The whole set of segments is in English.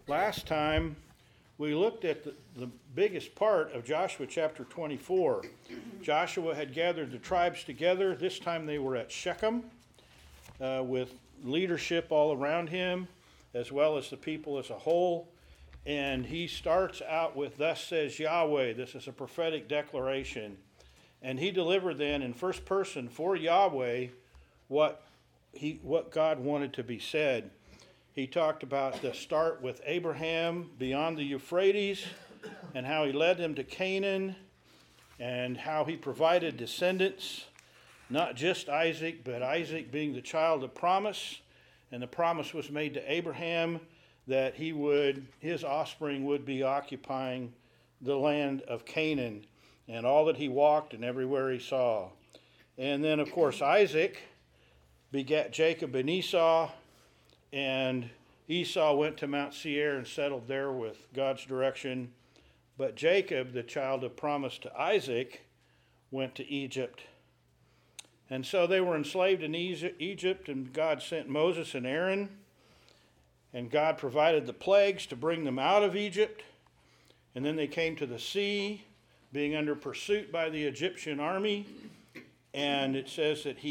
Last time we looked at the biggest part of Joshua chapter 24. Joshua had gathered the tribes together. This time they were at Shechem with leadership all around him, as well as the people as a whole. And he starts out with, "Thus says Yahweh." This is a prophetic declaration. And he delivered then in first person for Yahweh what God wanted to be said. He talked about the start with Abraham beyond the Euphrates and how he led them to Canaan and how he provided descendants, not just Isaac, but Isaac being the child of promise. And the promise was made to Abraham that his offspring would be occupying the land of Canaan and all that he walked and everywhere he saw. And then, of course, Isaac begat Jacob and Esau, and Esau went to Mount Seir and settled there with God's direction. But Jacob, the child of promise to Isaac, went to Egypt. And so they were enslaved in Egypt, and God sent Moses and Aaron, and God provided the plagues to bring them out of Egypt. And then they came to the sea, being under pursuit by the Egyptian army. And it says that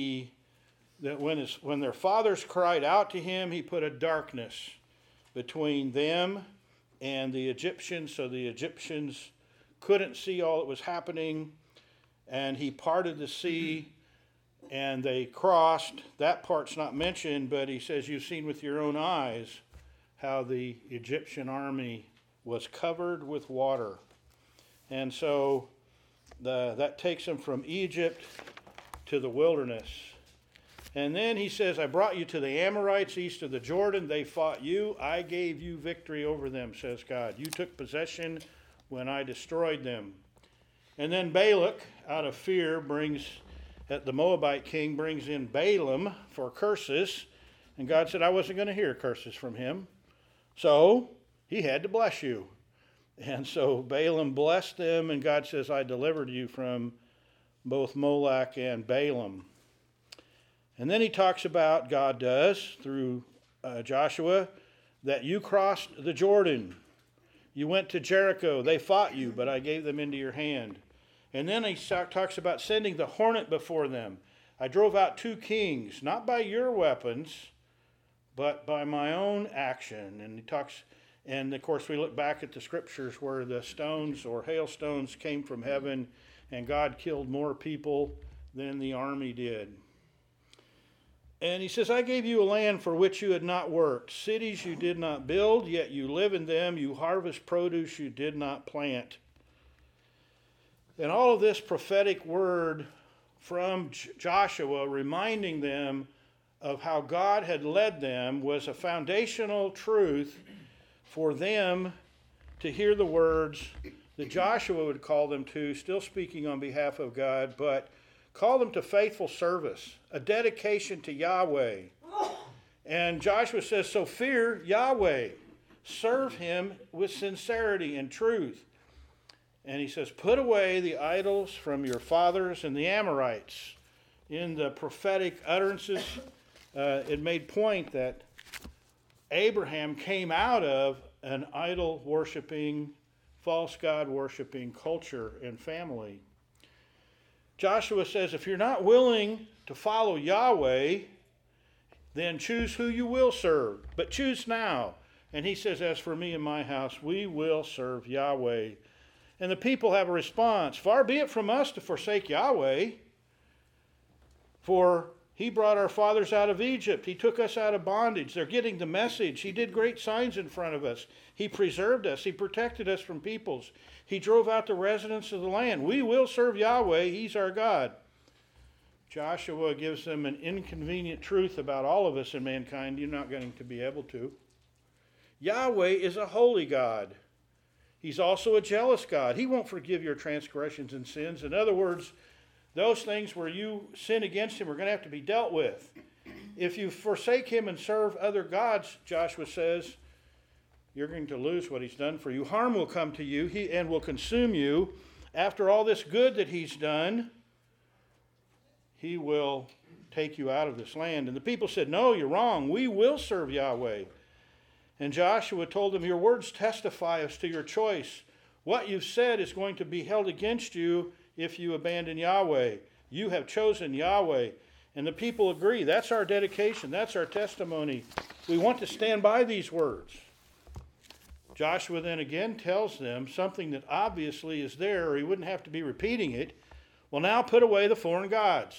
when their fathers cried out to him, he put a darkness between them and the Egyptians, so the Egyptians couldn't see all that was happening. And he parted the sea, and they crossed. That part's not mentioned, but he says, "You've seen with your own eyes how the Egyptian army was covered with water." And so that takes them from Egypt to the wilderness. And then he says, "I brought you to the Amorites east of the Jordan. They fought you. I gave you victory over them," says God. "You took possession when I destroyed them." And then Balak, out of fear, the Moabite king brings in Balaam for curses. And God said, "I wasn't going to hear curses from him." So he had to bless you. And so Balaam blessed them, and God says, "I delivered you from both Moloch and Balaam." And then he talks about, God does, through Joshua, that you crossed the Jordan. You went to Jericho. They fought you, but I gave them into your hand. And then he talks about sending the hornet before them. "I drove out 2 kings, not by your weapons, but by my own action." And he talks, and of course we look back at the scriptures where the stones or hailstones came from heaven, and God killed more people than the army did. And he says, "I gave you a land for which you had not worked, cities you did not build, yet you live in them. You harvest produce you did not plant." And all of this prophetic word from Joshua reminding them of how God had led them was a foundational truth for them to hear the words that Joshua would call them to, still speaking on behalf of God, but call them to faithful service, a dedication to Yahweh. And Joshua says, so fear Yahweh. Serve him with sincerity and truth. And he says, put away the idols from your fathers and the Amorites. In the prophetic utterances, it made point that Abraham came out of an idol-worshiping, false god-worshiping culture and family. Joshua says, if you're not willing to follow Yahweh, then choose who you will serve. But choose now. And he says, as for me and my house, we will serve Yahweh. And the people have a response. Far be it from us to forsake Yahweh, for he brought our fathers out of Egypt. He took us out of bondage. They're getting the message. He did great signs in front of us. He preserved us. He protected us from peoples. He drove out the residents of the land. We will serve Yahweh. He's our God. Joshua gives them an inconvenient truth about all of us and mankind. You're not going to be able to. Yahweh is a holy God. He's also a jealous God. He won't forgive your transgressions and sins. In other words, those things where you sin against him are going to have to be dealt with. If you forsake him and serve other gods, Joshua says, you're going to lose what he's done for you. Harm will come to you and will consume you. After all this good that he's done, he will take you out of this land. And the people said, no, you're wrong. We will serve Yahweh. And Joshua told them, your words testify as to your choice. What you've said is going to be held against you if you abandon Yahweh. You have chosen Yahweh. And the people agree. That's our dedication. That's our testimony. We want to stand by these words. Joshua then again tells them something that obviously is there, or he wouldn't have to be repeating it. Well, now put away the foreign gods.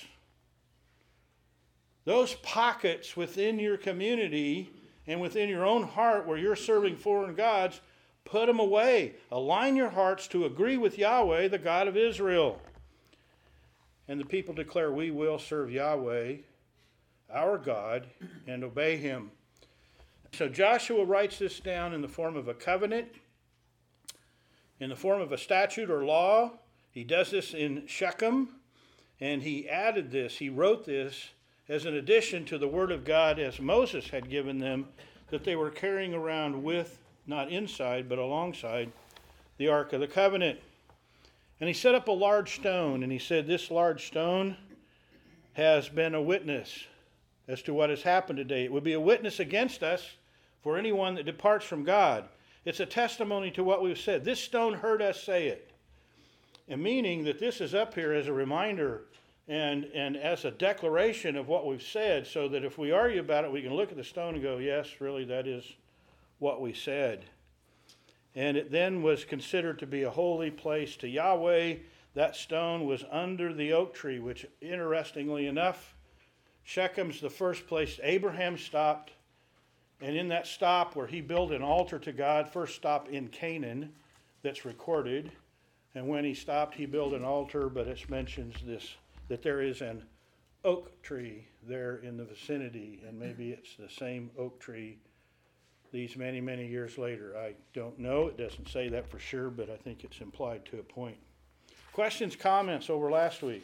Those pockets within your community and within your own heart where you're serving foreign gods, put them away. Align your hearts to agree with Yahweh, the God of Israel. And the people declare, we will serve Yahweh, our God, and obey him. So Joshua writes this down in the form of a covenant, in the form of a statute or law. He does this in Shechem, and he added this, he wrote this as an addition to the word of God as Moses had given them, that they were carrying around with, not inside, but alongside the Ark of the Covenant. And he set up a large stone, and he said, this large stone has been a witness as to what has happened today. It would be a witness against us for anyone that departs from God. It's a testimony to what we've said. This stone heard us say it. And meaning that this is up here as a reminder and as a declaration of what we've said, so that if we argue about it, we can look at the stone and go, yes, really, that is what we said. And it then was considered to be a holy place to Yahweh. That stone was under the oak tree, which, interestingly enough, Shechem's the first place Abraham stopped. And in that stop where he built an altar to God, first stop in Canaan that's recorded. And when he stopped, he built an altar, but it mentions this, that there is an oak tree there in the vicinity. And maybe it's the same oak tree these many, many years later. I don't know. It doesn't say that for sure, but I think it's implied to a point. Questions, comments over last week?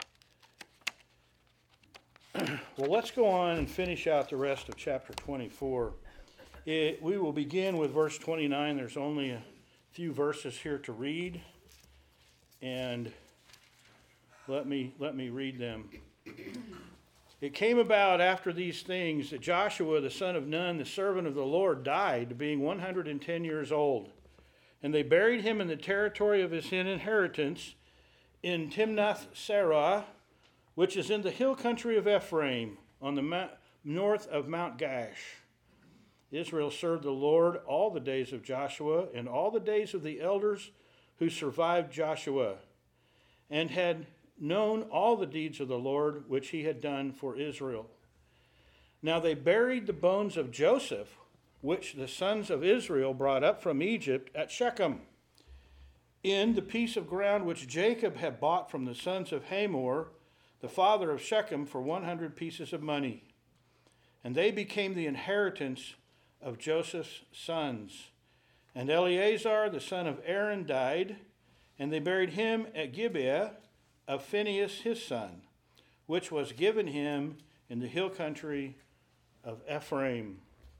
Well, let's go on and finish out the rest of chapter 24. We will begin with verse 29. There's only a few verses here to read, and let me read them. It came about after these things that Joshua the son of Nun, the servant of the Lord, died, being 110 years old. And they buried him in the territory of his inheritance in Timnath-Serah, which is in the hill country of Ephraim, on the north of Mount Gash. Israel served the Lord all the days of Joshua and all the days of the elders who survived Joshua, and had known all the deeds of the Lord which he had done for Israel. Now they buried the bones of Joseph, which the sons of Israel brought up from Egypt at Shechem, in the piece of ground which Jacob had bought from the sons of Hamor, the father of Shechem, for 100 pieces of money. And they became the inheritance of Joseph's sons. And Eleazar, the son of Aaron, died, and they buried him at Gibeah of Phinehas his son, which was given him in the hill country of Ephraim.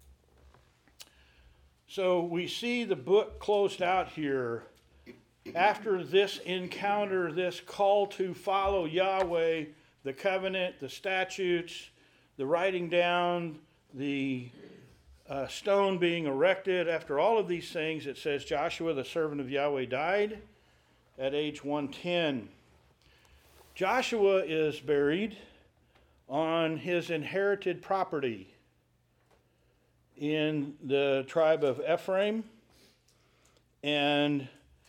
So we see the book closed out here. After this encounter, this call to follow Yahweh, the covenant, the statutes, the writing down, the stone being erected, after all of these things, it says Joshua, the servant of Yahweh, died at age 110. Joshua is buried on his inherited property in the tribe of Ephraim, and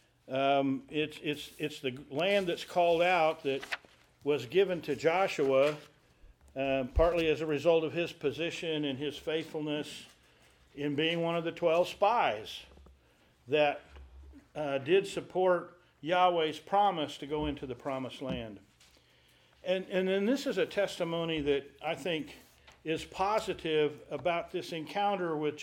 it's the land that's called out that was given to Joshua, partly as a result of his position and his faithfulness in being one of the 12 spies that did support Yahweh's promise to go into the promised land. And then this is a testimony that I think is positive about this encounter with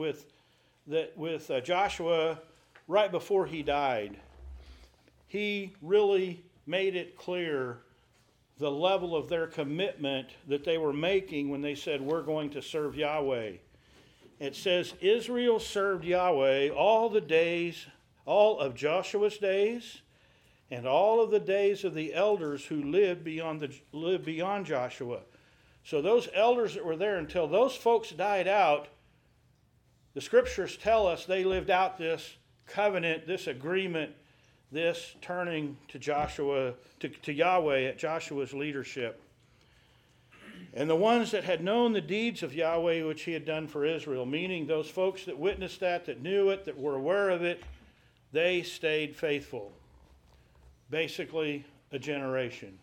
Joshua right before he died. He really made it clear the level of their commitment that they were making when they said, we're going to serve Yahweh. It says, Israel served Yahweh all of Joshua's days, and all of the days of the elders who lived beyond Joshua. So those elders that were there until those folks died out, the scriptures tell us they lived out this covenant, this agreement, this turning to Joshua, to Yahweh at Joshua's leadership. And the ones that had known the deeds of Yahweh which he had done for Israel, meaning those folks that witnessed that knew it, that were aware of it, they stayed faithful. Basically, a generation.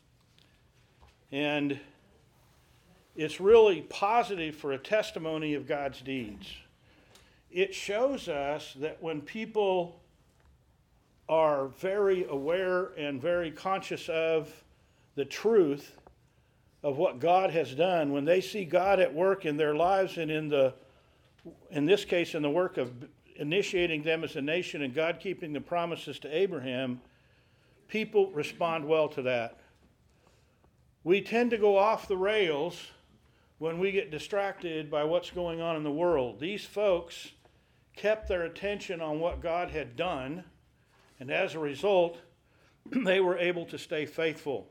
And it's really positive for a testimony of God's deeds. It shows us that when people are very aware and very conscious of the truth of what God has done, when they see God at work in their lives and in this case in the work of initiating them as a nation and God keeping the promises to Abraham, people respond well to that. We tend to go off the rails when we get distracted by what's going on in the world. These folks kept their attention on what God had done, and as a result, they were able to stay faithful.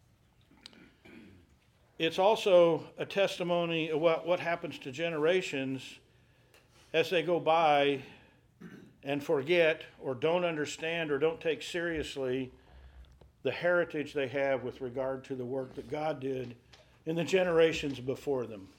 It's also a testimony of what happens to generations as they go by and forget or don't understand or don't take seriously the heritage they have with regard to the work that God did in the generations before them.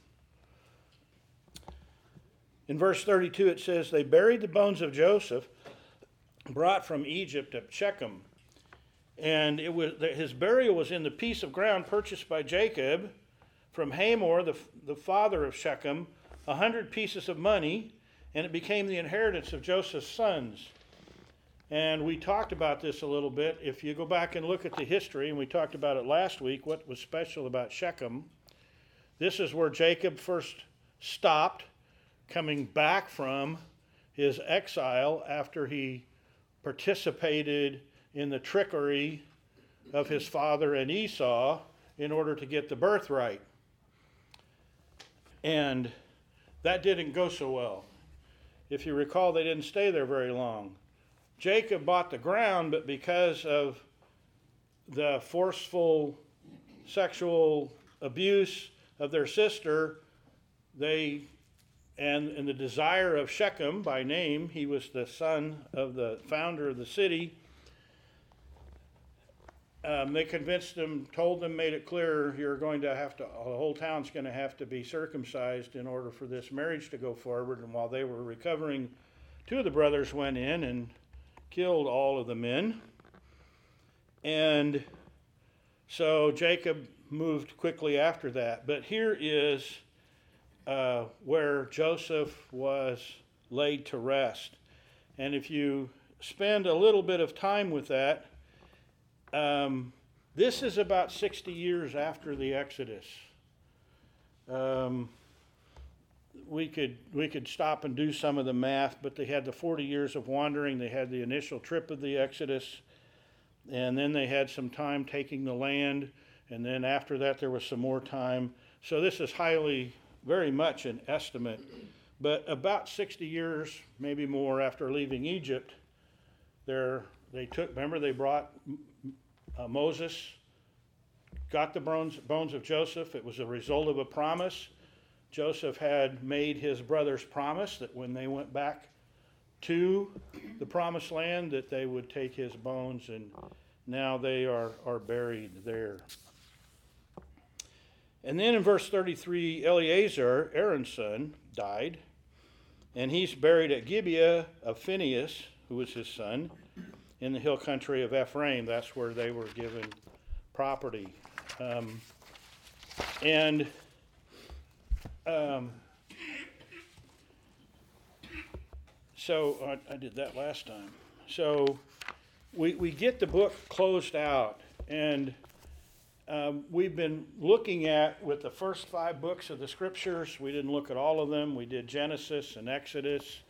In verse 32 it says, they buried the bones of Joseph brought from Egypt at Shechem. And his burial was in the piece of ground purchased by Jacob from Hamor, the father of Shechem, 100 pieces of money, and it became the inheritance of Joseph's sons. And we talked about this a little bit. If you go back and look at the history, and we talked about it last week, what was special about Shechem, this is where Jacob first stopped coming back from his exile after he participated in the trickery of his father and Esau in order to get the birthright. And that didn't go so well. If you recall, they didn't stay there very long. Jacob bought the ground, but because of the forceful sexual abuse of their sister, and the desire of Shechem by name, he was the son of the founder of the city, they convinced them, told them, made it clear, the whole town's going to have to be circumcised in order for this marriage to go forward. And while they were recovering, two of the brothers went in and killed all of the men. And so Jacob moved quickly after that. But here is where Joseph was laid to rest. And if you spend a little bit of time with that, this is about 60 years after the Exodus. We could stop and do some of the math, but they had the 40 years of wandering. They had the initial trip of the Exodus, and then they had some time taking the land, and then after that there was some more time. So this is very much an estimate, but about 60 years, maybe more, after leaving Egypt, they brought Moses, got the bones of Joseph. It was a result of a promise. Joseph had made his brothers promise that when they went back to the promised land that they would take his bones, and now they are buried there. And then in verse 33, Eleazar, Aaron's son, died, and he's buried at Gibeah of Phinehas, who was his son, in the hill country of Ephraim. That's where they were given property. So I did that last time. So we get the book closed out, and we've been looking at, with the first 5 books of the scriptures, we didn't look at all of them. We did Genesis and Exodus,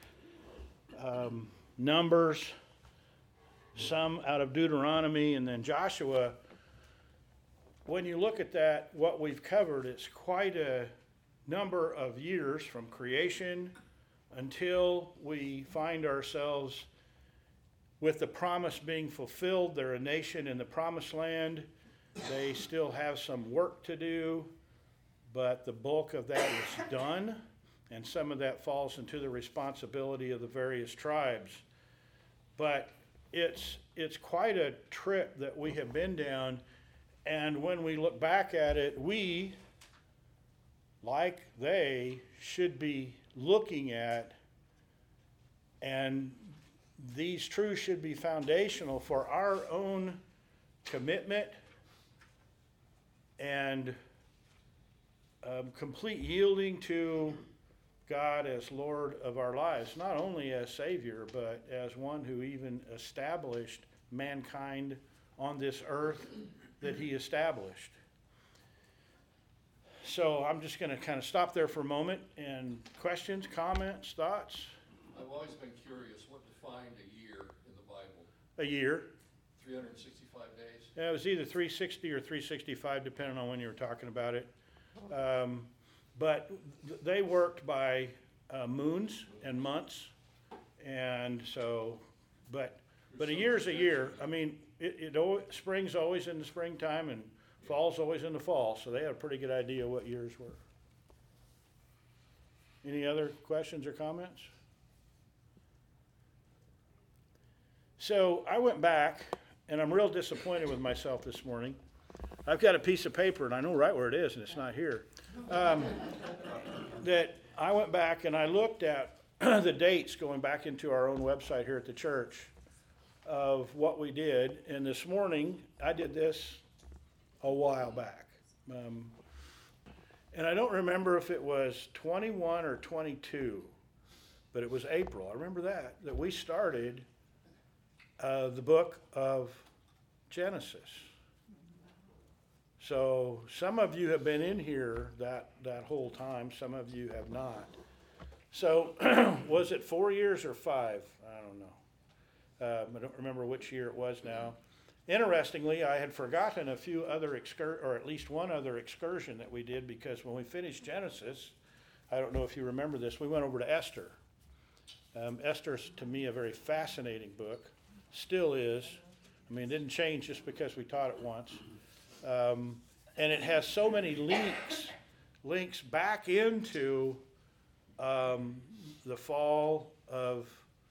Numbers, some out of Deuteronomy, and then Joshua. When you look at that, what we've covered, it's quite a number of years from creation until we find ourselves with the promise being fulfilled. They're a nation in the promised land. They still have some work to do, but the bulk of that is done. and some of that falls into the responsibility of the various tribes. But it's quite a trip that we have been down, and when we look back at it, we, like they, should be looking at, and these truths should be foundational for our own commitment and complete yielding to God as Lord of our lives, not only as Savior, but as one who even established mankind on this earth that he established. So I'm just going to kind of stop there for a moment, and questions, comments, thoughts? I've always been curious, what defined a year in the Bible? A year. 365 days? Yeah, it was either 360 or 365, depending on when you were talking about it. But they worked by moons and months, and so, but a year's a year. I mean, spring's always in the springtime, and fall's always in the fall, so they had a pretty good idea what years were. Any other questions or comments? So I went back, and I'm real disappointed with myself this morning. I've got a piece of paper, and I know right where it is, and it's not here. That I went back and I looked at the dates going back into our own website here at the church of what we did. And this morning, I did this a while back. And I don't remember if it was 21 or 22, but it was April. I remember that we started the book of Genesis. So some of you have been in here that whole time. Some of you have not. So was it 4 years or 5? I don't know. I don't remember which year it was now. Interestingly, I had forgotten a few other or at least one other excursion that we did, because when we finished Genesis, I don't know if you remember this, we went over to Esther. Esther's, to me, a very fascinating book. Still is. I mean, it didn't change just because we taught it once. And it has so many links back into the fall of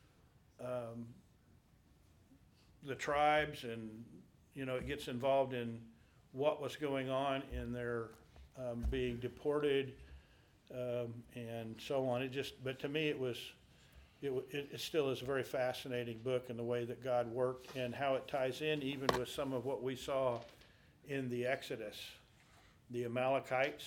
the tribes, and it gets involved in what was going on in their being deported and so on. But to me, it still is a very fascinating book, in the way that God worked and how it ties in even with some of what we saw in the Exodus. The Amalekites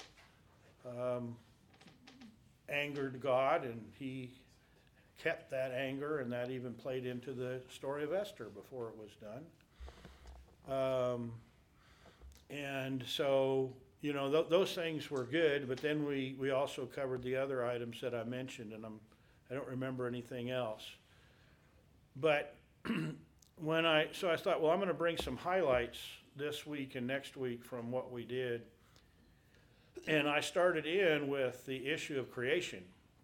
angered God, and he kept that anger, and that even played into the story of Esther before it was done. And so, those things were good, but then we also covered the other items that I mentioned, and I don't remember anything else. But so I thought, well, I'm going to bring some highlights this week and next week from what we did. And I started in with the issue of creation,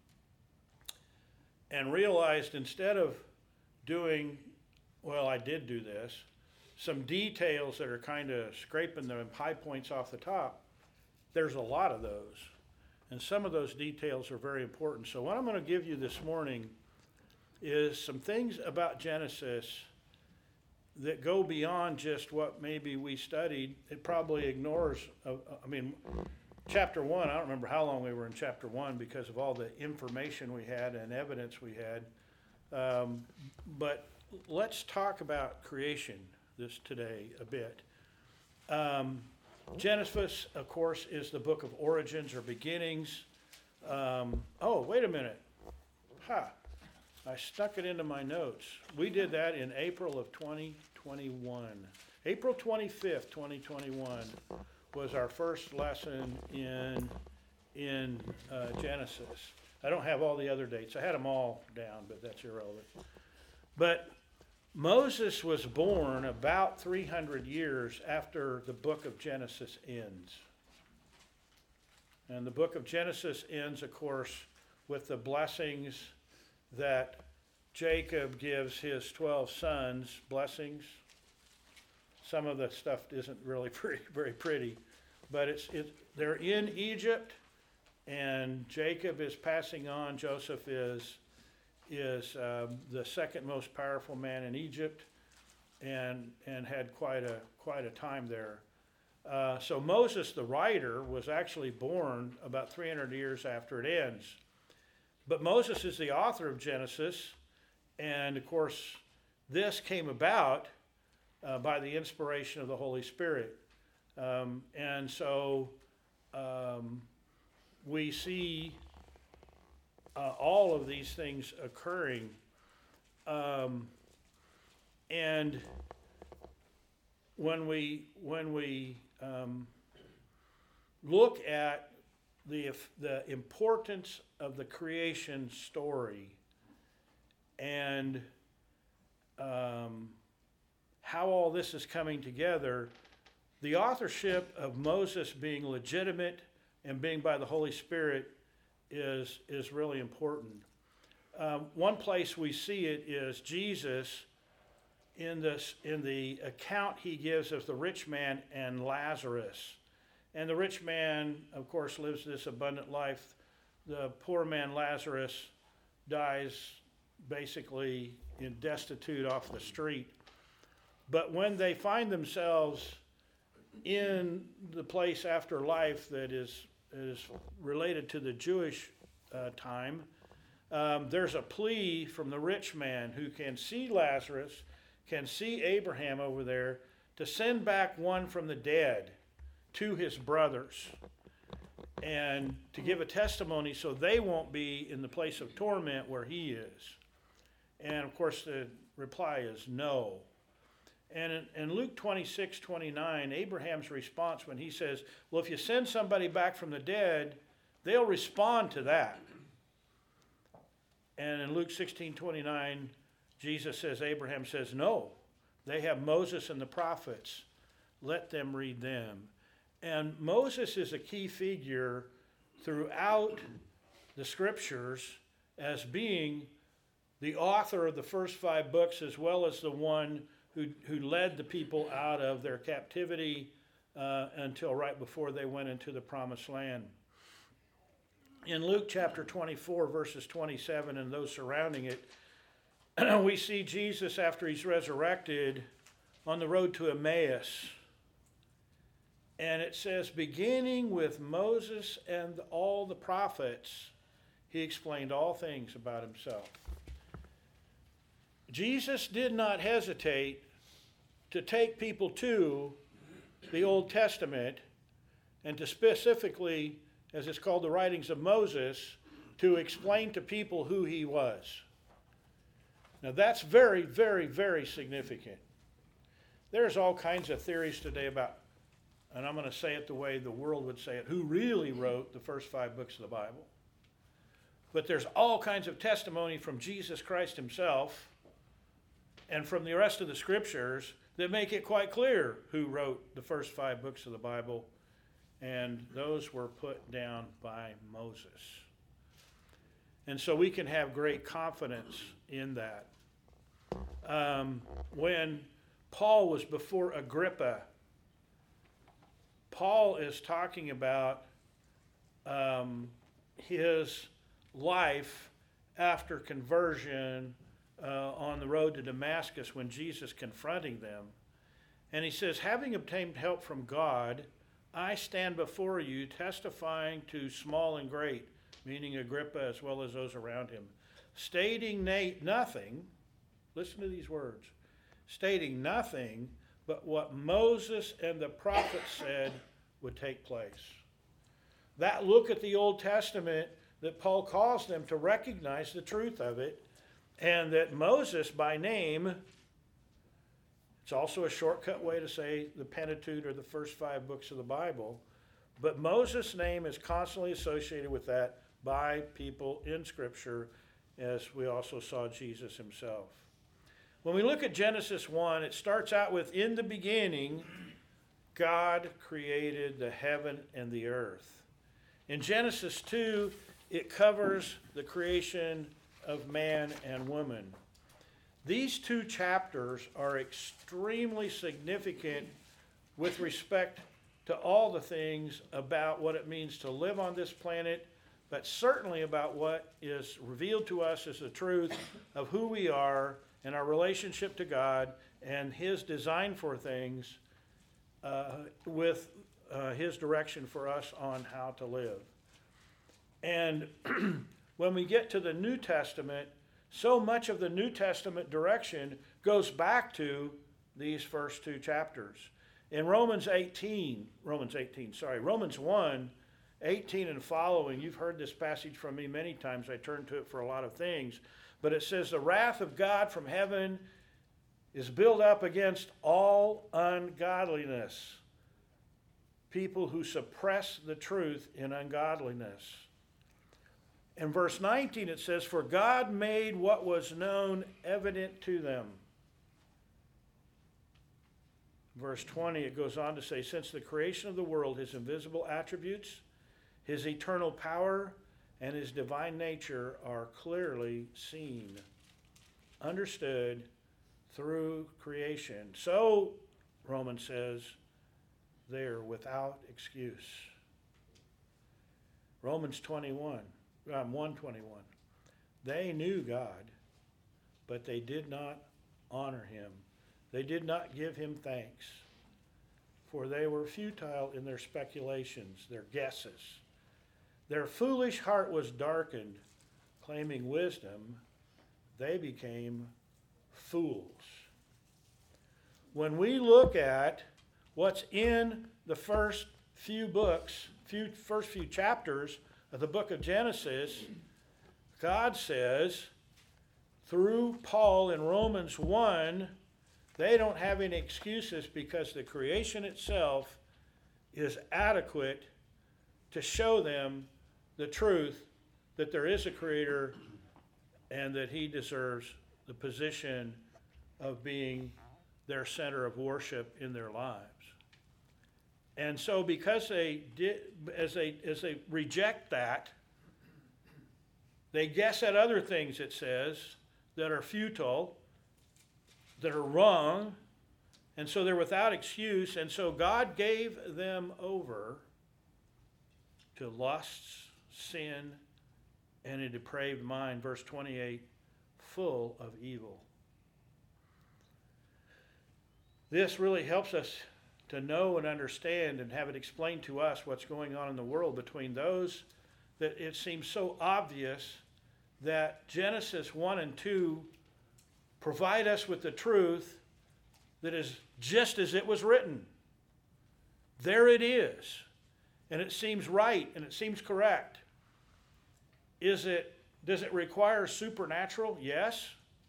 and realized instead of doing, well, I did do this, some details that are kind of scraping the high points off the top, there's a lot of those. And some of those details are very important. So what I'm going to give you this morning is some things about Genesis that go beyond just what maybe we studied. It probably ignores, chapter 1, I don't remember how long we were in chapter 1 because of all the information we had and evidence we had. But let's talk about creation today a bit. Genesis, of course, is the book of origins or beginnings. Oh, wait a minute. I stuck it into my notes. We did that in April of 2021. April 25th, 2021 was our first lesson in Genesis. I don't have all the other dates. I had them all down, but that's irrelevant. But Moses was born about 300 years after the book of Genesis ends. And the book of Genesis ends, of course, with the blessings that Jacob gives his 12 sons, blessings. Some of the stuff isn't really very pretty, but they're in Egypt, and Jacob is passing on. Joseph is the second most powerful man in Egypt, and had quite a time there. So Moses, the writer, was actually born about 300 years after it ends. But Moses is the author of Genesis, and of course, this came about by the inspiration of the Holy Spirit. And so we see all of these things occurring. And when we look at the importance of the creation story and how all this is coming together, the authorship of Moses being legitimate and being by the Holy Spirit is really important. One place we see it is Jesus in the account he gives of the rich man and Lazarus. And the rich man, of course, lives this abundant life. The poor man, Lazarus, dies basically destitute off the street. But when they find themselves in the place after life that is related to the Jewish time, there's a plea from the rich man who can see Lazarus, can see Abraham over there, to send back one from the dead to his brothers and to give a testimony so they won't be in the place of torment where he is. And of course the reply is no. And in Luke 26:29, Abraham's response when he says, well, if you send somebody back from the dead, they'll respond to that. And in Luke 16:29, Abraham says, no, they have Moses and the prophets. Let them read them. And Moses is a key figure throughout the scriptures as being the author of the first 5 books, as well as the one who led the people out of their captivity until right before they went into the promised land. In Luke chapter 24, verses 27 and those surrounding it, we see Jesus after he's resurrected on the road to Emmaus. And it says, beginning with Moses and all the prophets, he explained all things about himself. Jesus did not hesitate to take people to the Old Testament and to specifically, as it's called, the writings of Moses, to explain to people who he was. Now that's very, very, very significant. There's all kinds of theories today about, and I'm going to say it the way the world would say it, who really wrote the first 5 books of the Bible. But there's all kinds of testimony from Jesus Christ himself and from the rest of the scriptures that make it quite clear who wrote the first 5 books of the Bible, and those were put down by Moses. And so we can have great confidence in that. When Paul was before Agrippa, Paul is talking about his life after conversion on the road to Damascus when Jesus confronting them. And he says, having obtained help from God, I stand before you testifying to small and great, meaning Agrippa as well as those around him, stating nothing, listen to these words, stating nothing but what Moses and the prophets said would take place. That look at the Old Testament that Paul calls them to recognize the truth of it, and that Moses by name, it's also a shortcut way to say the Pentateuch or the first 5 books of the Bible, but Moses' name is constantly associated with that by people in Scripture, as we also saw Jesus himself. When we look at Genesis 1, it starts out with, in the beginning, God created the heaven and the earth. In Genesis 2, it covers the creation of man and woman. These 2 chapters are extremely significant with respect to all the things about what it means to live on this planet but certainly about what is revealed to us as the truth of who we are and our relationship to God and His design for things with His direction for us on how to live. And when we get to the New Testament, so much of the New Testament direction goes back to these first two chapters. In Romans 1, 18 and following, you've heard this passage from me many times. I turn to it for a lot of things. But it says, the wrath of God from heaven is built up against all ungodliness. People who suppress the truth in ungodliness. In verse 19 it says, for God made what was known evident to them. Verse 20 it goes on to say, since the creation of the world, His invisible attributes, His eternal power, and His divine nature are clearly seen, understood through creation. So, Romans says, they're without excuse. Romans 1:21. They knew God, but they did not honor Him. They did not give Him thanks, for they were futile in their speculations, their guesses. Their foolish heart was darkened. Claiming wisdom, they became fools. When we look at what's in the first few chapters of the book of Genesis, God says, through Paul in Romans 1, they don't have any excuses because the creation itself is adequate to show them the truth that there is a Creator and that He deserves the position of being their center of worship in their lives. And so because they did, as they reject that, they guess at other things, it says, that are futile, that are wrong, and so they're without excuse, and so God gave them over to lusts, sin, and a depraved mind. Verse 28, full of evil. This really helps us to know and understand and have it explained to us what's going on in the world between those that it seems so obvious that Genesis 1 and 2 provide us with the truth that is just as it was written. There it is. And it seems right and it seems correct. Does it require supernatural? Yes.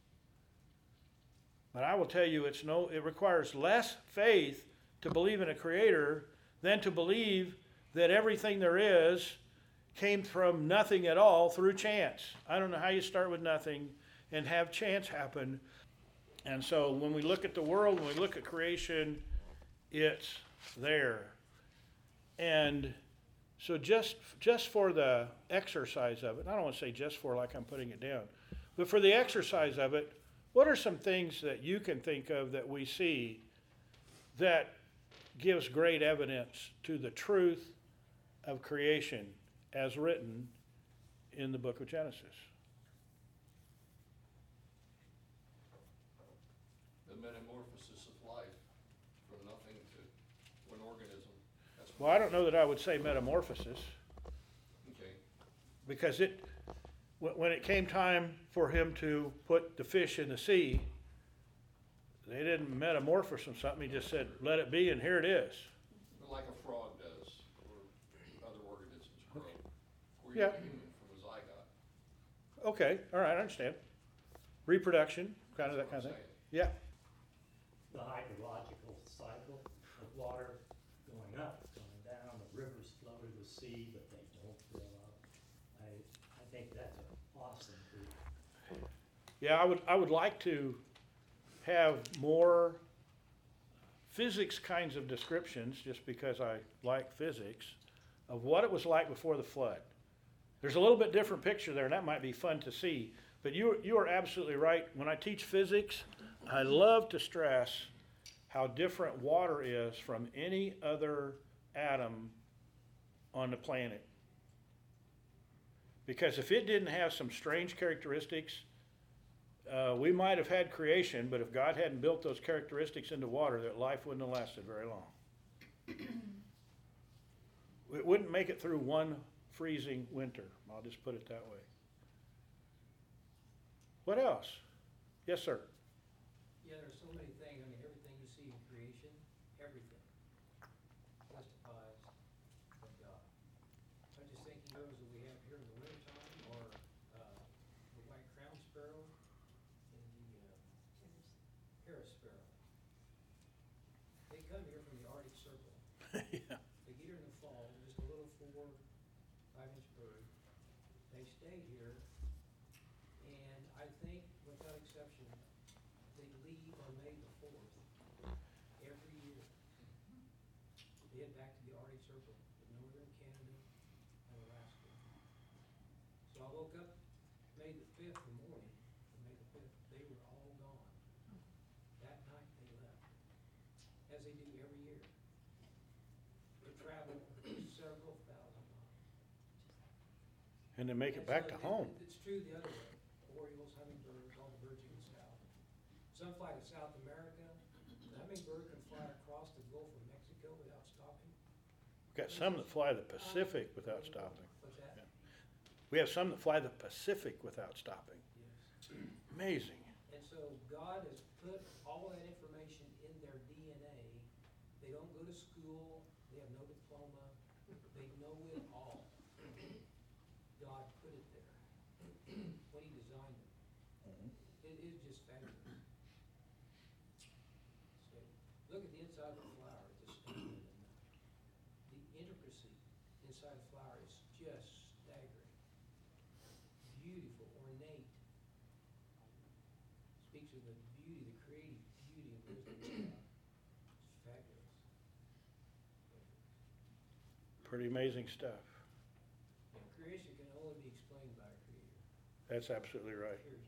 But I will tell you it requires less faith to believe in a Creator than to believe that everything there is came from nothing at all through chance. I don't know how you start with nothing and have chance happen. And so when we look at the world, when we look at creation, it's there. And so just for the exercise of it, I don't want to say just for like I'm putting it down, but for the exercise of it, what are some things that you can think of that we see that gives great evidence to the truth of creation as written in the book of Genesis? The metamorphosis of life from nothing to an organism. Well, I don't know that I would say metamorphosis, Okay. because when it came time for him to put the fish in the sea, they didn't metamorphose from something. He just said, let it be, and here it is. Like a frog does, or other organisms grow. Or Yeah. even from a zygote. Okay, all right, I understand. Reproduction, kind of that kind of thing. Yeah. The hydrological cycle of water going up, going down, the rivers flow to the sea, but they don't fill up. I think that's an awesome proof. Yeah, I would like to have more physics kinds of descriptions, just because I like physics, of what it was like before the flood. There's a little bit different picture there, and that might be fun to see. But you are absolutely right. When I teach physics, I love to stress how different water is from any other atom on the planet. Because if it didn't have some strange characteristics, we might have had creation, but if God hadn't built those characteristics into water, that life wouldn't have lasted very long. It wouldn't make it through one freezing winter. I'll just put it that way. What else? Yes, sir. Yeah, there's so many things, I mean, everything you see in creation, everything testifies of God. I'm just thinking those that we have here in the wintertime, or, the white crown sparrow and the, Harris sparrow. They come here from the Arctic Circle. Yeah. They get here in the fall, just a little 4-5 inch bird. They stay here, and I think, without exception, they leave on May the 4th every year. They head back to the Arctic Circle, in northern Canada and Alaska. So I woke up May the 5th in the morning, on May the 5th, they were all gone. That night they left, as they do every year. They travel several thousand miles. And then make it And back so to home. It's true the other way. Orioles, hummingbirds, all the birds you can south. Some fly to South America. The hummingbird can fly across the Gulf of Mexico without stopping. We've got some that fly the Pacific without stopping. What's that? Yeah. We have some that fly the Pacific without stopping. Yes. Amazing. And so God has put all that information in their DNA. They don't go to school, they have no diploma, they know it all. God put it there when he designed them. It is just fabulous. So, look at the inside of the flower, it's astounding. The intricacy inside a flower is just staggering. Beautiful, ornate. Speaks of the beauty, the creative beauty and wisdom of God. It's fabulous. Pretty amazing stuff. And creation can only be explained by a creator, That's absolutely right. period.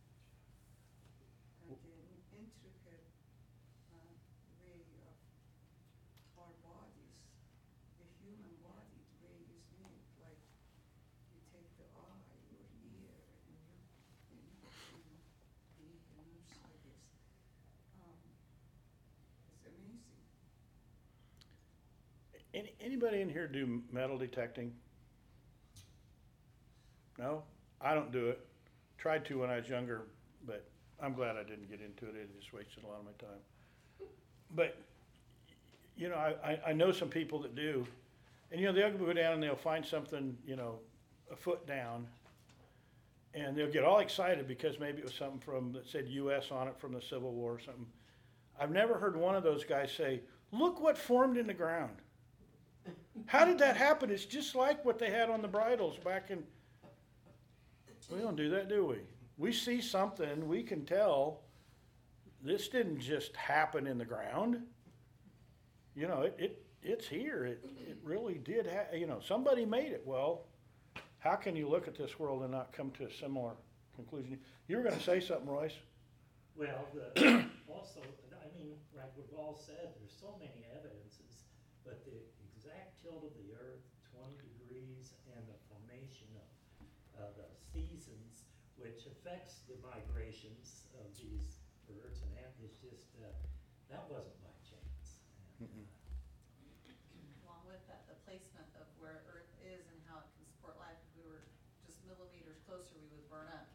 And the intricate way of our bodies, the human body, the way it's made, like you take the eye or ear and the nose like this. It's amazing. Anybody in here do metal detecting? No? I don't do it. Tried to when I was younger, but I'm glad I didn't get into it. It just wasted a lot of my time. But, you know, I know some people that do. And, you know, they'll go down and they'll find something, you know, a foot down. And they'll get all excited because maybe it was something from that said U.S. on it from the Civil War or something. I've never heard one of those guys say, "Look what formed in the ground." How did that happen? It's just like what they had on the bridles back in. We don't do that, do we? We see something, we can tell this didn't just happen in the ground. You know, it's here. It really did. You know, somebody made it. Well, how can you look at this world and not come to a similar conclusion? You were going to say something, Royce. Well, also, I mean, like we've all said, there's so many evidences, but the exact tilt of the earth, 20 degrees, and the formation of the seasons, which affects the migrations of these birds, and that is just, that wasn't by chance. And, Along with that, the placement of where Earth is and how it can support life. If we were just millimeters closer, we would burn up.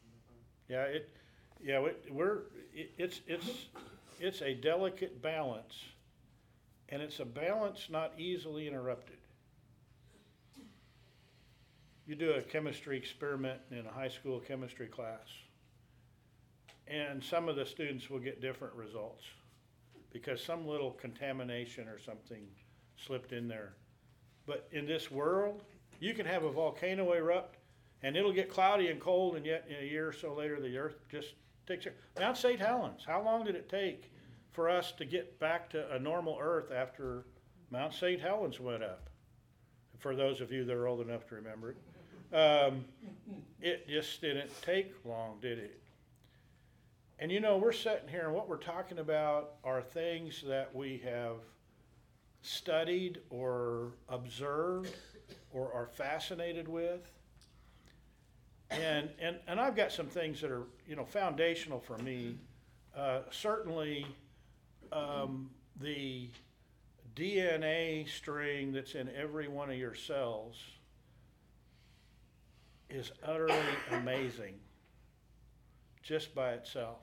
It's a delicate balance, and it's a balance not easily interrupted. You do a chemistry experiment in a high school chemistry class, and some of the students will get different results because some little contamination or something slipped in there. But in this world, you can have a volcano erupt and it'll get cloudy and cold, and yet in a year or so later the earth just takes it. Mount St. Helens, how long did it take for us to get back to a normal earth after Mount St. Helens went up? For those of you that are old enough to remember it. It just didn't take long, did it? And you know, we're sitting here and what we're talking about are things that we have studied or observed or are fascinated with. And I've got some things that are, foundational for me. Certainly, the DNA string that's in every one of your cells is utterly amazing just by itself.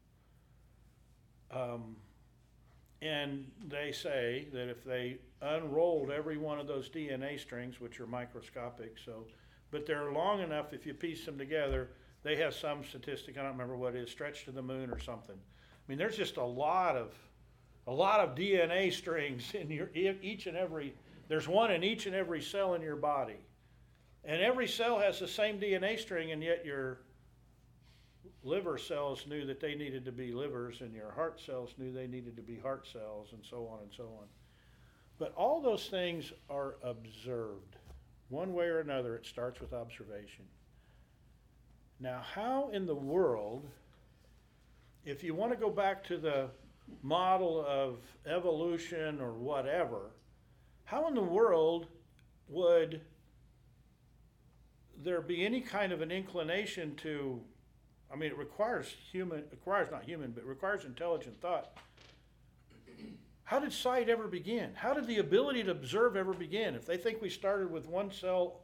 And they say that if they unrolled every one of those DNA strings, which are microscopic, but they're long enough, if you piece them together, they have some statistic, I don't remember what it is, stretched to the moon or something. I mean, there's just a lot of DNA strings in there's one in each and every cell in your body. And every cell has the same DNA string, and yet your liver cells knew that they needed to be livers, and your heart cells knew they needed to be heart cells, and so on and so on. But all those things are observed. One way or another, it starts with observation. Now, how in the world, if you want to go back to the model of evolution or whatever, how in the world would there be any kind of an inclination to, it requires intelligent thought. How did sight ever begin? How did the ability to observe ever begin? If they think we started with one cell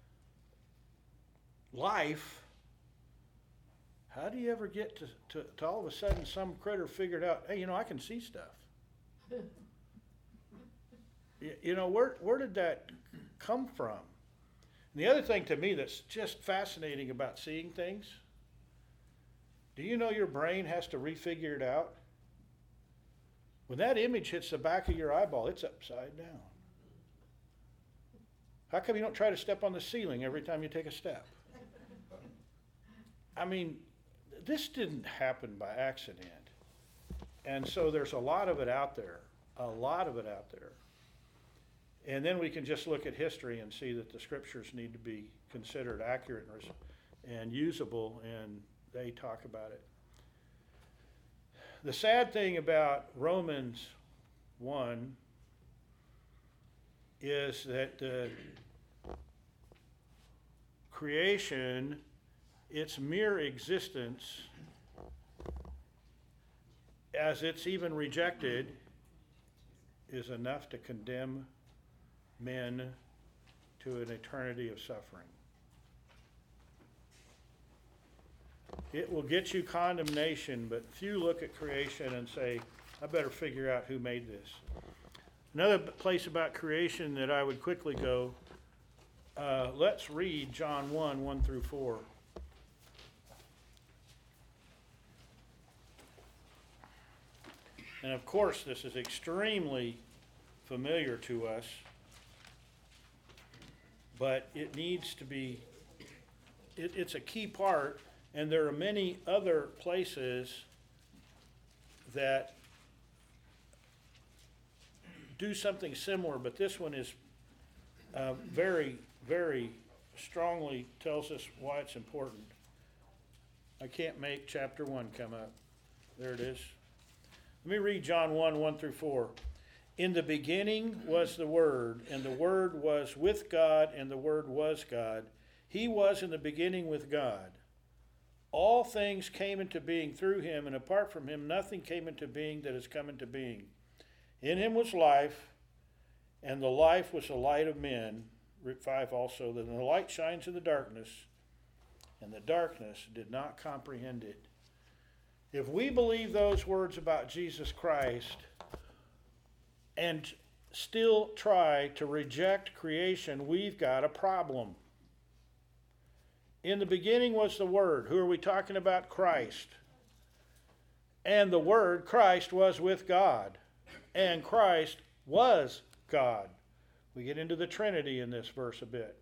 life, how do you ever get to all of a sudden some critter figured out, hey, I can see stuff? Where did that come from? And the other thing to me that's just fascinating about seeing things, do you know your brain has to refigure it out? When that image hits the back of your eyeball, it's upside down. How come you don't try to step on the ceiling every time you take a step? This didn't happen by accident. And so there's a lot of it out there. And then we can just look at history and see that the scriptures need to be considered accurate and usable, and they talk about it. The sad thing about Romans 1 is that the creation, its mere existence, as it's even rejected, is enough to condemn men to an eternity of suffering. It will get you condemnation, but few look at creation and say, I better figure out who made this. Another place about creation that I would quickly go, let's read John 1 through 4. And of course, this is extremely familiar to us, but it needs to be, it's a key part, and there are many other places that do something similar, but this one is very, very strongly tells us why it's important. I can't make chapter 1 come up. There it is. Let me read John 1 through 4. In the beginning was the Word, and the Word was with God, and the Word was God. He was in the beginning with God. All things came into being through him, and apart from him nothing came into being that has come into being. In him was life, and the life was the light of men. 5 also, that the light shines in the darkness, and the darkness did not comprehend it. If we believe those words about Jesus Christ and still try to reject creation, we've got a problem. In the beginning was the Word. Who are we talking about? Christ. And the Word, Christ, was with God. And Christ was God. We get into the Trinity in this verse a bit.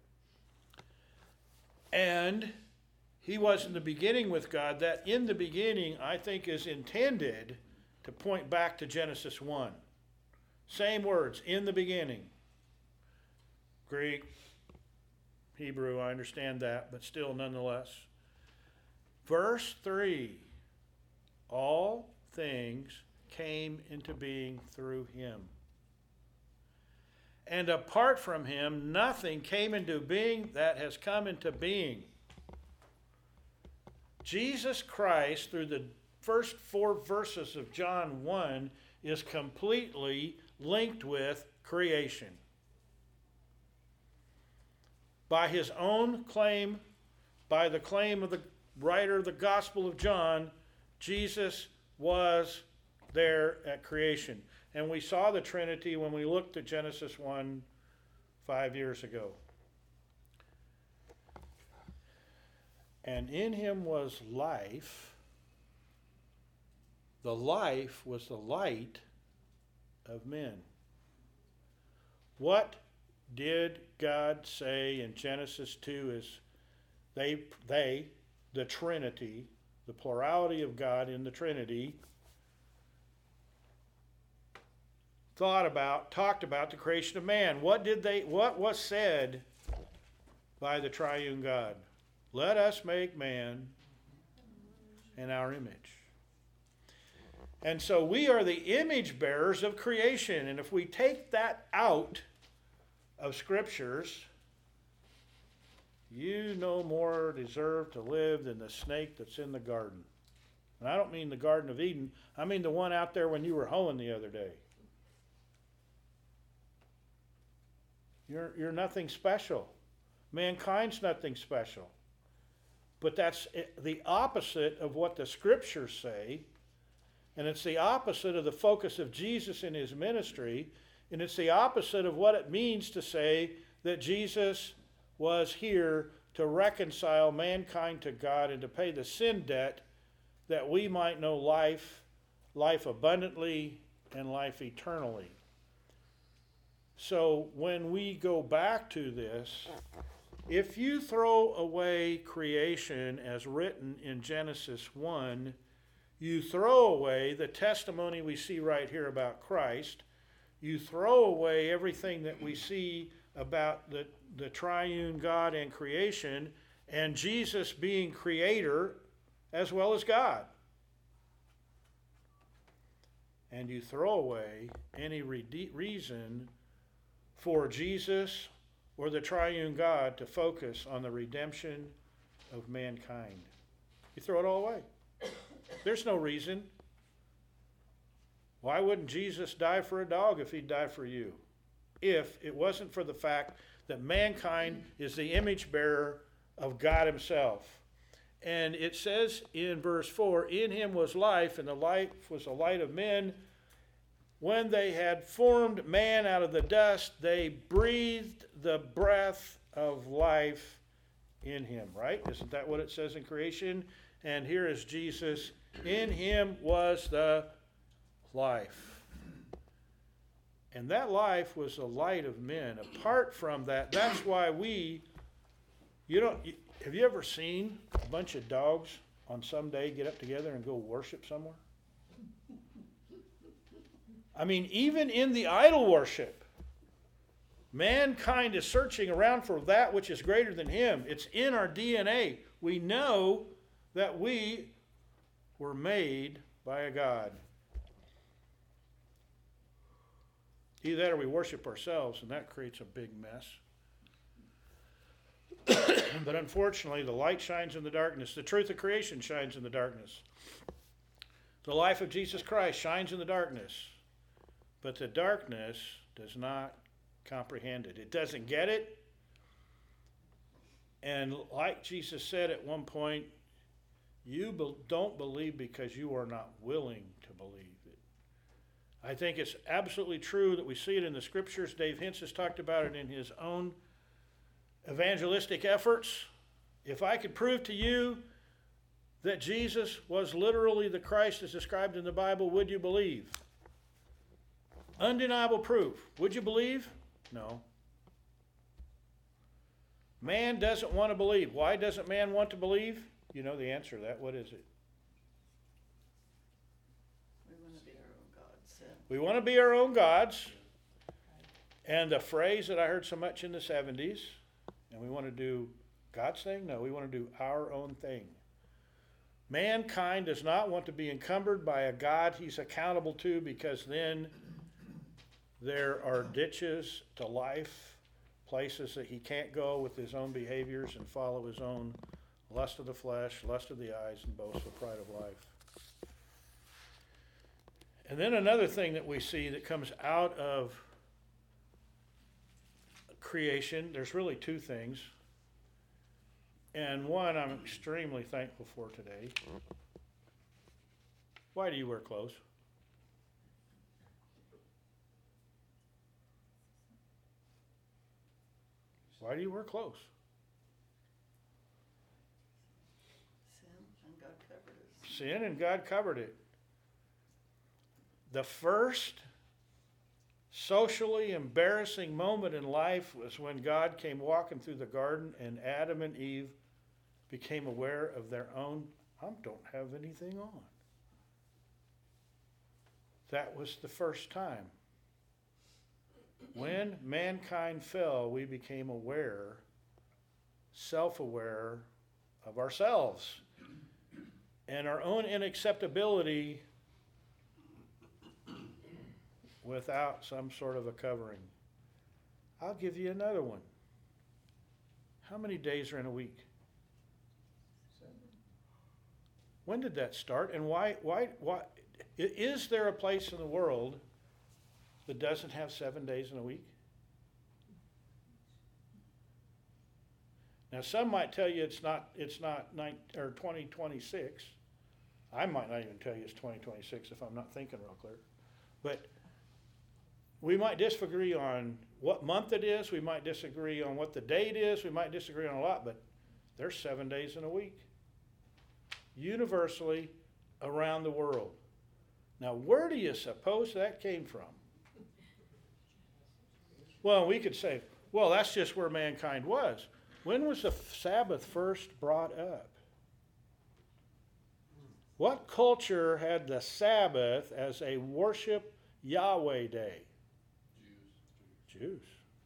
And he was in the beginning with God. That in the beginning, I think, is intended to point back to Genesis 1. Same words, in the beginning. Greek, Hebrew, I understand that, but still nonetheless. Verse 3, all things came into being through him. And apart from him, nothing came into being that has come into being. Jesus Christ, through the first 4 verses of John 1, is completely linked with creation. By his own claim, by the claim of the writer of the Gospel of John, Jesus was there at creation. And we saw the Trinity when we looked at Genesis 1 5 years ago. And in him was life. The life was the light of men. What did God say in Genesis 2 is they, the Trinity, the plurality of God in the Trinity, talked about the creation of man. What was said by the triune God? Let us make man in our image. And so we are the image bearers of creation. And if we take that out of scriptures, you no more deserve to live than the snake that's in the garden. And I don't mean the Garden of Eden. I mean the one out there when you were hoeing the other day. You're nothing special. Mankind's nothing special. But that's the opposite of what the scriptures say. And it's the opposite of the focus of Jesus in his ministry. And it's the opposite of what it means to say that Jesus was here to reconcile mankind to God and to pay the sin debt that we might know life abundantly, and life eternally. So when we go back to this, if you throw away creation as written in Genesis 1, you throw away the testimony we see right here about Christ. You throw away everything that we see about the triune God and creation, and Jesus being creator as well as God. And you throw away any reason for Jesus or the triune God to focus on the redemption of mankind. You throw it all away. There's no reason. Why wouldn't Jesus die for a dog if he'd die for you? If it wasn't for the fact that mankind is the image bearer of God himself. And it says in verse 4, in him was life, and the life was the light of men. When they had formed man out of the dust, they breathed the breath of life in him, right? Isn't that what it says in creation? And here is Jesus. In him was the life. And that life was the light of men. Apart from that, that's why have you ever seen a bunch of dogs on some day get up together and go worship somewhere? I mean, even in the idol worship, mankind is searching around for that which is greater than him. It's in our DNA. We know that we were made by a God. Either that or we worship ourselves, and that creates a big mess. But unfortunately, the light shines in the darkness. The truth of creation shines in the darkness. The life of Jesus Christ shines in the darkness. But the darkness does not comprehend it. It doesn't get it. And like Jesus said at one point, you don't believe because you are not willing to believe it. I think it's absolutely true that we see it in the scriptures. Dave Hintz has talked about it in his own evangelistic efforts. If I could prove to you that Jesus was literally the Christ as described in the Bible, would you believe? Undeniable proof. Would you believe? No. Man doesn't want to believe. Why doesn't man want to believe? You know the answer to that. What is it? We want to be our own gods. We want to be our own gods. And the phrase that I heard so much in the 70s, and we want to do God's thing? No, we want to do our own thing. Mankind does not want to be encumbered by a God he's accountable to, because then there are ditches to life, places that he can't go with his own behaviors and follow his own lust of the flesh, lust of the eyes, and boastful pride of life. And then another thing that we see that comes out of creation, there's really two things. And one I'm extremely thankful for today. Why do you wear clothes? Why do you wear clothes? Sin, and God covered it. Sin, and God covered it. The first socially embarrassing moment in life was when God came walking through the garden and Adam and Eve became aware of their own, I don't have anything on. That was the first time. When mankind fell, we became aware, self-aware of ourselves and our own unacceptability without some sort of a covering. I'll give you another one. How many days are in a week? 7. When did that start? And why, is there a place in the world that doesn't have 7 days in a week? Now, some might tell you it's not 2026. I might not even tell you it's 2026 if I'm not thinking real clear. But we might disagree on what month it is. We might disagree on what the date is. We might disagree on a lot, but there's 7 days in a week. Universally around the world. Now, where do you suppose that came from? Well, we could say, well, that's just where mankind was. When was the Sabbath first brought up? What culture had the Sabbath as a worship Yahweh day? Jews.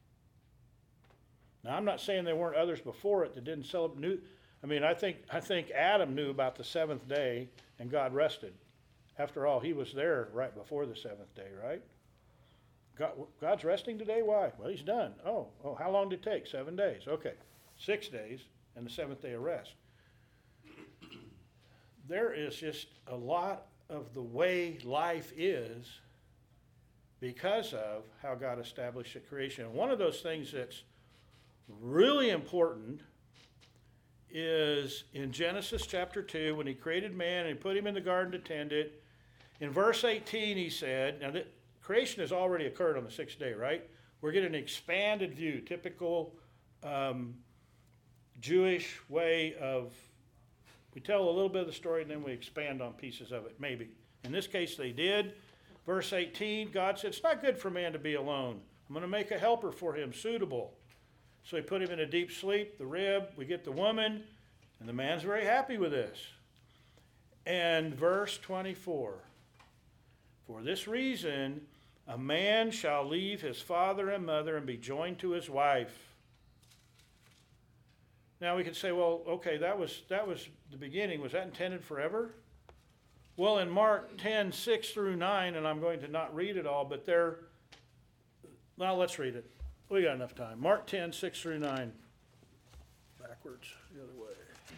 Now, I'm not saying there weren't others before it that didn't celebrate. I think Adam knew about the seventh day, and God rested. After all, he was there right before the seventh day, right? God's resting today? Why? Well, he's done. Oh, how long did it take? 7 days. Okay, 6 days, and the seventh day of rest. There is just a lot of the way life is because of how God established the creation. And one of those things that's really important is in Genesis chapter 2, when he created man and he put him in the garden to tend it. In verse 18 he said, now that creation has already occurred on the sixth day, right? We're getting an expanded view, typical Jewish way of, we tell a little bit of the story and then we expand on pieces of it, maybe. In this case they did. Verse 18, God said, it's not good for man to be alone. I'm going to make a helper for him, suitable. So he put him in a deep sleep, the rib, we get the woman, and the man's very happy with this. And verse 24, for this reason, a man shall leave his father and mother and be joined to his wife. Now we could say, well, okay, that was the beginning. Was that intended forever? Well, in Mark 10, 6 through 9, and I'm going to not read it all, but now let's read it. We got enough time. Mark 10, 6 through 9. Backwards, the other way.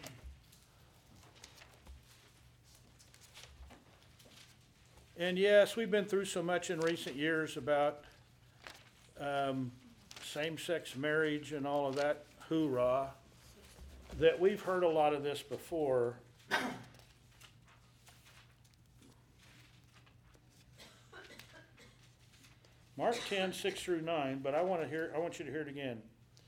And yes, we've been through so much in recent years about same-sex marriage and all of that hoorah that we've heard a lot of this before. Mark 10, 6 through 9, but I want you to hear it again.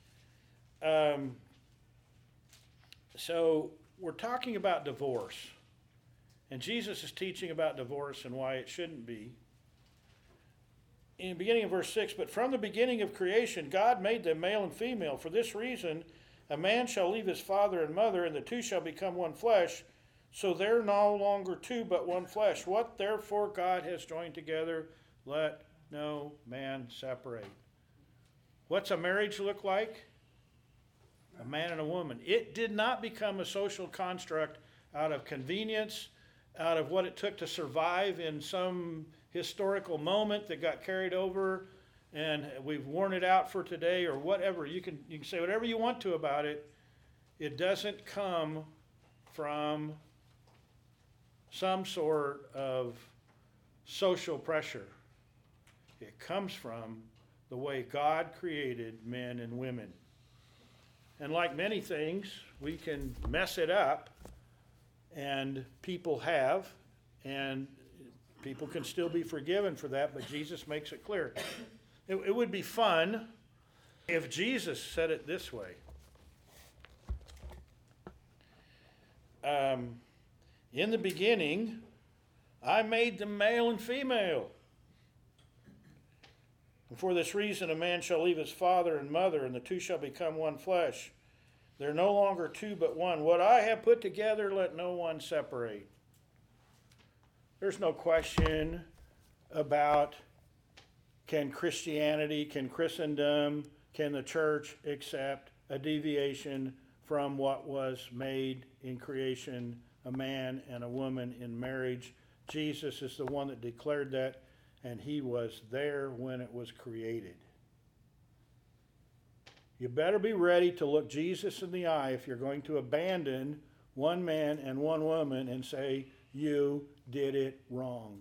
So we're talking about divorce. And Jesus is teaching about divorce and why it shouldn't be. In the beginning of verse 6, but from the beginning of creation, God made them male and female. For this reason, a man shall leave his father and mother, and the two shall become one flesh. So they're no longer two, but one flesh. What therefore God has joined together, let no man separate. What's a marriage look like? A man and a woman. It did not become a social construct out of convenience, out of what it took to survive in some historical moment that got carried over and we've worn it out for today or whatever. You can say whatever you want to about it. it doesn't come from some sort of social pressure. It comes from the way God created men and women. And like many things, we can mess it up, and people have, and people can still be forgiven for that, but Jesus makes it clear. It would be fun if Jesus said it this way. In the beginning, I made them male and female. And for this reason, a man shall leave his father and mother, and the two shall become one flesh. They're no longer two but one. What I have put together, let no one separate. There's no question about can Christianity, can Christendom, can the church accept a deviation from what was made in creation, a man and a woman in marriage. Jesus is the one that declared that, and he was there when it was created. You better be ready to look Jesus in the eye if you're going to abandon one man and one woman and say, you did it wrong.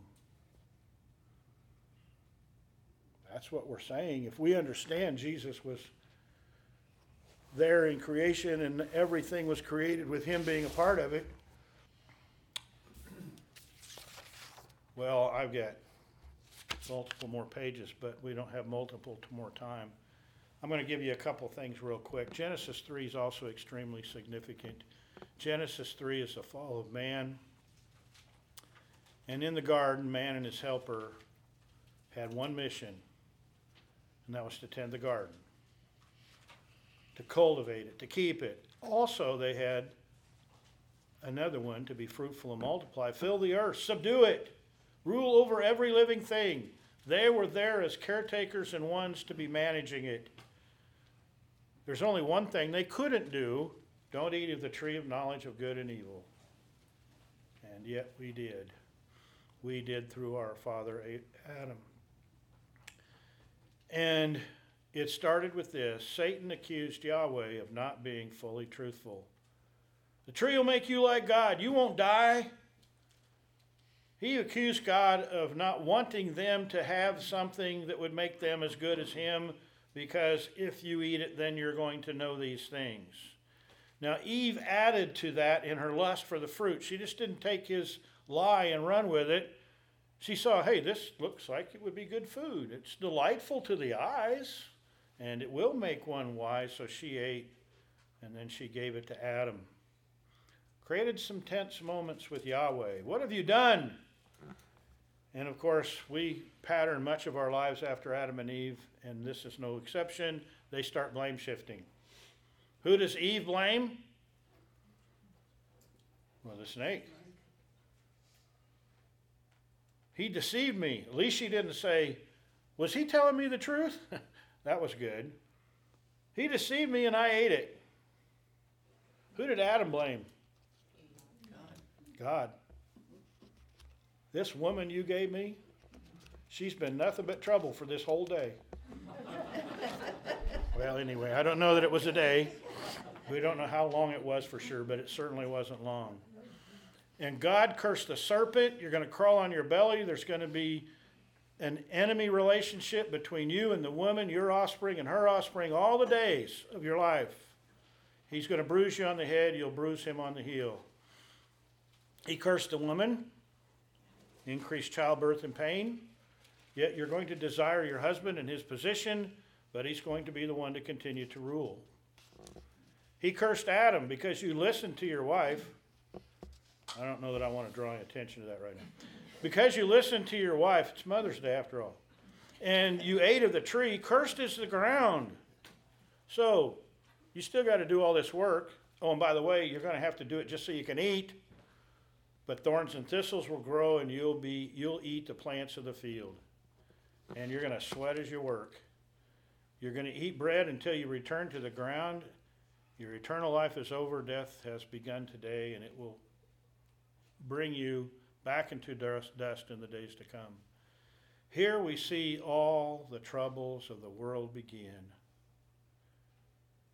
That's what we're saying. If we understand Jesus was there in creation and everything was created with him being a part of it, well, I've got multiple more pages, but we don't have multiple more time. I'm going to give you a couple things real quick. Genesis 3 is also extremely significant. Genesis 3 is the fall of man. And in the garden, man and his helper had one mission, and that was to tend the garden, to cultivate it, to keep it. Also, they had another one, to be fruitful and multiply, fill the earth, subdue it, rule over every living thing. They were there as caretakers and ones to be managing it. There's only one thing they couldn't do: don't eat of the tree of knowledge of good and evil. And yet we did. We did through our father Adam. And it started with this. Satan accused Yahweh of not being fully truthful. The tree will make you like God. You won't die. He accused God of not wanting them to have something that would make them as good as him, because if you eat it, then you're going to know these things. Now, Eve added to that in her lust for the fruit. She just didn't take his lie and run with it. She saw, hey, this looks like it would be good food. It's delightful to the eyes, and it will make one wise. So she ate, and then she gave it to Adam. Created some tense moments with Yahweh. What have you done? And of course, we pattern much of our lives after Adam and Eve, and this is no exception. They start blame shifting. Who does Eve blame? Well, the snake. He deceived me. At least she didn't say, was he telling me the truth? That was good. He deceived me and I ate it. Who did Adam blame? God. This woman you gave me, she's been nothing but trouble for this whole day. Well, anyway, I don't know that it was a day. We don't know how long it was for sure, but it certainly wasn't long. And God cursed the serpent. You're going to crawl on your belly. There's going to be an enemy relationship between you and the woman, your offspring and her offspring, all the days of your life. He's going to bruise you on the head. You'll bruise him on the heel. He cursed the woman, increased childbirth and pain. Yet you're going to desire your husband and his position, but he's going to be the one to continue to rule. He cursed Adam because you listened to your wife. I don't know that I want to draw attention to that right now. Because you listened to your wife, it's Mother's Day after all, and you ate of the tree, cursed is the ground. So you still got to do all this work. Oh, and by the way, you're going to have to do it just so you can eat. But thorns and thistles will grow, and you'll eat the plants of the field. And you're going to sweat as you work. You're going to eat bread until you return to the ground. Your eternal life is over. Death has begun today, and it will bring you back into dust in the days to come. Here we see all the troubles of the world begin.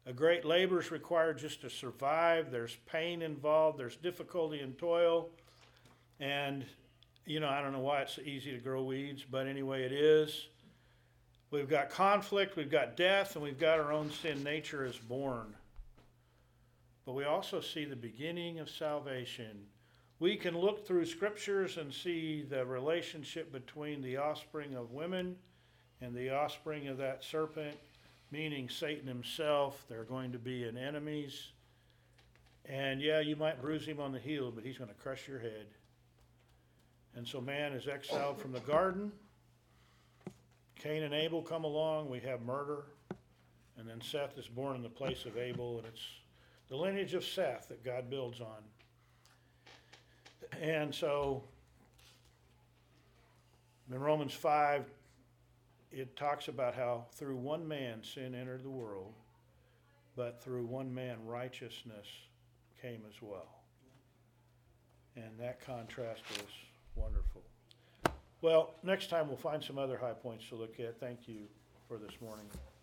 A great labor is required just to survive. There's pain involved. There's difficulty and toil. And, you know, I don't know why it's so easy to grow weeds, but anyway, it is. We've got conflict, we've got death, and we've got our own sin nature is born. But we also see the beginning of salvation. We can look through scriptures and see the relationship between the offspring of women and the offspring of that serpent, meaning Satan himself. They're going to be in enemies. And yeah, you might bruise him on the heel, but he's going to crush your head. And so man is exiled from the garden. Cain and Abel come along. We have murder. And then Seth is born in the place of Abel. And it's the lineage of Seth that God builds on. And so in Romans 5, it talks about how through one man sin entered the world, but through one man righteousness came as well. And that contrast is wonderful. Well, next time we'll find some other high points to look at. Thank you for this morning.